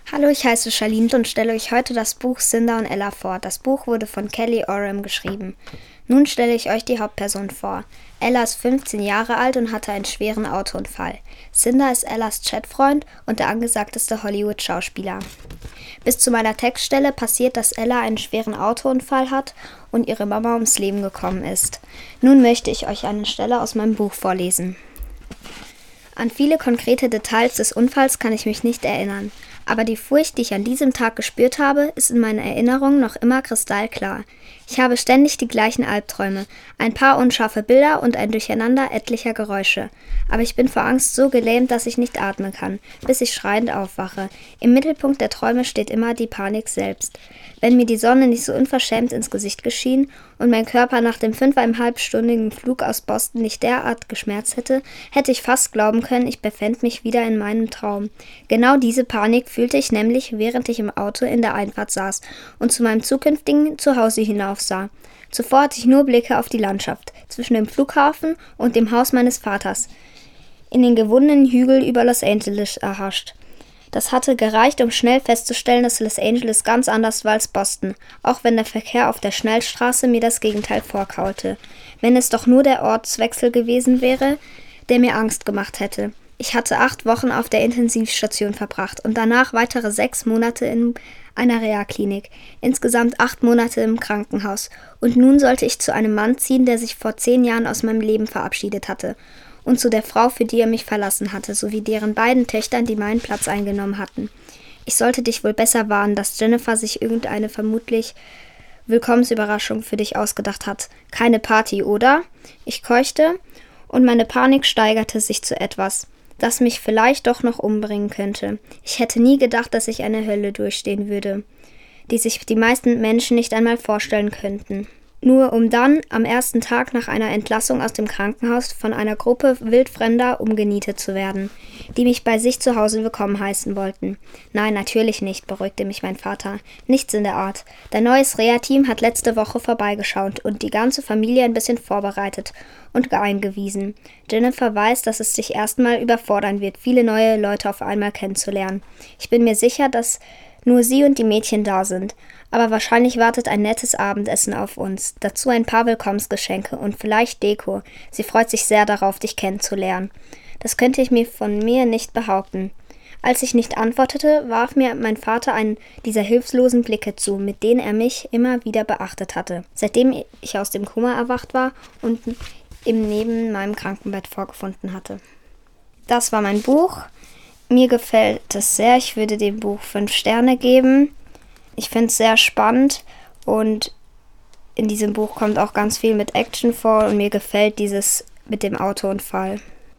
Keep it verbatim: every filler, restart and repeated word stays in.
Hallo, ich heiße Charlene und stelle euch heute das Buch Cinder und Ella vor. Das Buch wurde von Kelly Oram geschrieben. Nun stelle ich euch die Hauptperson vor. Ella ist fünfzehn Jahre alt und hatte einen schweren Autounfall. Cinder ist Ellas Chatfreund und der angesagteste Hollywood-Schauspieler. Bis zu meiner Textstelle passiert, dass Ella einen schweren Autounfall hat und ihre Mama ums Leben gekommen ist. Nun möchte ich euch eine Stelle aus meinem Buch vorlesen. An viele konkrete Details des Unfalls kann ich mich nicht erinnern, aber die Furcht, die ich an diesem Tag gespürt habe, ist in meiner Erinnerung noch immer kristallklar. Ich habe ständig die gleichen Albträume, ein paar unscharfe Bilder und ein Durcheinander etlicher Geräusche. Aber ich bin vor Angst so gelähmt, dass ich nicht atmen kann, bis ich schreiend aufwache. Im Mittelpunkt der Träume steht immer die Panik selbst. Wenn mir die Sonne nicht so unverschämt ins Gesicht geschienen und mein Körper nach dem fünfeinhalbstündigen Flug aus Boston nicht derart geschmerzt hätte, hätte ich fast glauben können, ich befände mich wieder in meinem Traum. Genau diese Panik fühlte ich nämlich, während ich im Auto in der Einfahrt saß und zu meinem zukünftigen Zuhause hinaufsah. Zuvor hatte ich nur Blicke auf die Landschaft, zwischen dem Flughafen und dem Haus meines Vaters, in den gewundenen Hügel über Los Angeles erhascht. Das hatte gereicht, um schnell festzustellen, dass Los Angeles ganz anders war als Boston, auch wenn der Verkehr auf der Schnellstraße mir das Gegenteil vorkaulte. Wenn es doch nur der Ortswechsel gewesen wäre, der mir Angst gemacht hätte. Ich hatte acht Wochen auf der Intensivstation verbracht und danach weitere sechs Monate in einer Reha-Klinik, insgesamt acht Monate im Krankenhaus. Und nun sollte ich zu einem Mann ziehen, der sich vor zehn Jahren aus meinem Leben verabschiedet hatte. Und zu der Frau, für die er mich verlassen hatte, sowie deren beiden Töchtern, die meinen Platz eingenommen hatten. Ich sollte dich wohl besser warnen, dass Jennifer sich irgendeine vermutlich Willkommensüberraschung für dich ausgedacht hat. Keine Party, oder? Ich keuchte, und meine Panik steigerte sich zu etwas, das mich vielleicht doch noch umbringen könnte. Ich hätte nie gedacht, dass ich eine Hölle durchstehen würde, die sich die meisten Menschen nicht einmal vorstellen könnten. Nur um dann am ersten Tag nach einer Entlassung aus dem Krankenhaus von einer Gruppe Wildfremder umgenietet zu werden, die mich bei sich zu Hause willkommen heißen wollten. Nein, natürlich nicht, beruhigte mich mein Vater. Nichts in der Art. Dein neues Reha-Team hat letzte Woche vorbeigeschaut und die ganze Familie ein bisschen vorbereitet und eingewiesen. Jennifer weiß, dass es dich erstmal überfordern wird, viele neue Leute auf einmal kennenzulernen. Ich bin mir sicher, dass nur sie und die Mädchen da sind. Aber wahrscheinlich wartet ein nettes Abendessen auf uns. Dazu ein paar Willkommensgeschenke und vielleicht Deko. Sie freut sich sehr darauf, dich kennenzulernen. Das könnte ich mir von mir nicht behaupten. Als ich nicht antwortete, warf mir mein Vater einen dieser hilflosen Blicke zu, mit denen er mich immer wieder beachtet hatte, seitdem ich aus dem Koma erwacht war und im neben meinem Krankenbett vorgefunden hatte. Das war mein Buch. Mir gefällt es sehr. Ich würde dem Buch fünf Sterne geben. Ich finde es sehr spannend und in diesem Buch kommt auch ganz viel mit Action vor und mir gefällt dieses mit dem Autounfall.